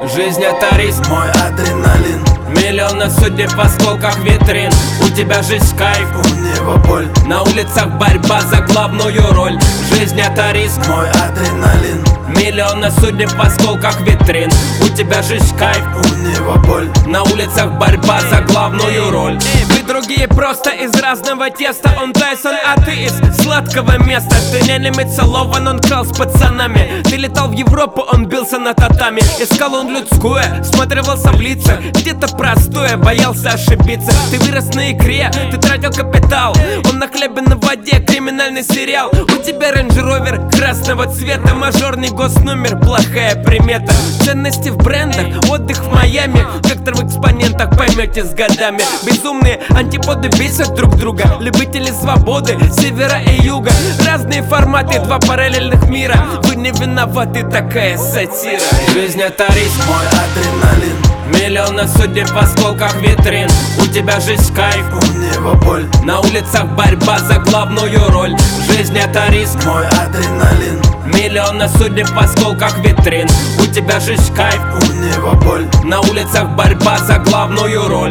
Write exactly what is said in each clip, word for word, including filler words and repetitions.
Жизнь это риск, мой адреналин. Миллионы судеб в осколках витрин. У тебя жизнь кайф, у него боль. На улицах борьба за главную роль. Жизнь это риск, мой адреналин. Миллионы судеб в осколках витрин. У тебя жизнь кайф, у него боль. На улицах борьба за главную роль. Вы другие просто из разного теста. Он Тайсон, а ты из сладкого места. Ты нянями целован, он крал с пацанами. Ты летал в Европу, он бился на татами. Искал он людское, всматривался в лица. Где-то простое, боялся ошибиться. Ты вырос на икре, ты тратил капитал. Он на хлебе на воде, криминальный сериал. У тебя рейндж-ровер красного цвета. Мажорный госномер, плохая примета. Ценности в брендах, отдых в Майами. Вектор в экспонентах, поймете с годами. Безумные антиподы бесят друг друга. Любители свободы, севера и юга. Разные форматы, два параллельных мира. Вы не виноваты, такая сатира. Жизнь это риск, мой адреналин. Миллионы судеб в осколках витрин. У тебя жизнь кайф, у него боль. На улицах борьба за главную роль. Жизнь это риск, мой адреналин. Миллионы судеб в осколках витрин. У тебя жизнь кайф, у него боль. На улицах борьба за главную роль.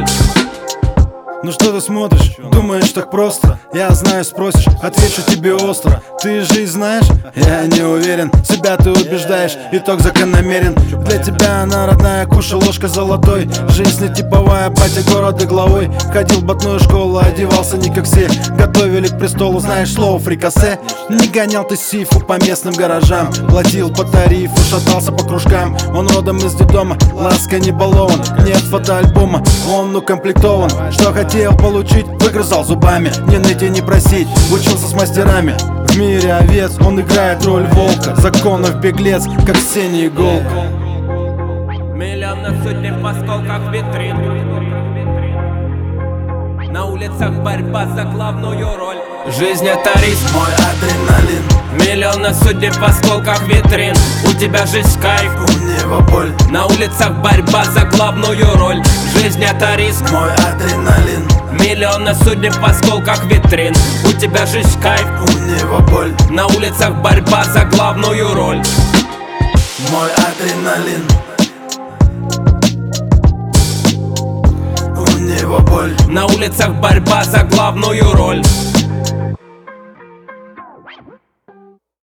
Ну что ты смотришь? Думаешь так просто? Я знаю, спросишь, отвечу тебе остро. Ты жизнь знаешь? Я не уверен. Себя ты убеждаешь, итог закономерен. Для тебя она родная, кушай ложка золотой. Жизнь не типовая, батя города главой. Ходил в ботную школу, одевался не как все. Готовили к престолу, знаешь слово фрикасе. Не гонял ты сифу по местным гаражам. Платил по тарифу, шатался по кружкам. Он родом из детдома, ласка не балован. Нет фотоальбома, он укомплектован. Что хотел получить, выгрызал зубами. Не ныть и не просить, учился с мастерами. В мире овец он играет роль волка. Законов беглец, как синий иголка. Миллионы судеб в осколках витрин. На улицах борьба за главную роль. Жизнь это риск, мой адреналин. Миллионы судеб в осколках витрин. У тебя жизнь кайф, у него боль. На улицах борьба за главную роль. Жизнь это риск, мой адреналин. Миллионы судеб в осколках витрин. У тебя жизнь кайф, у него боль. На улицах борьба за главную роль. Мой адреналин. У него боль. На улицах борьба за главную роль.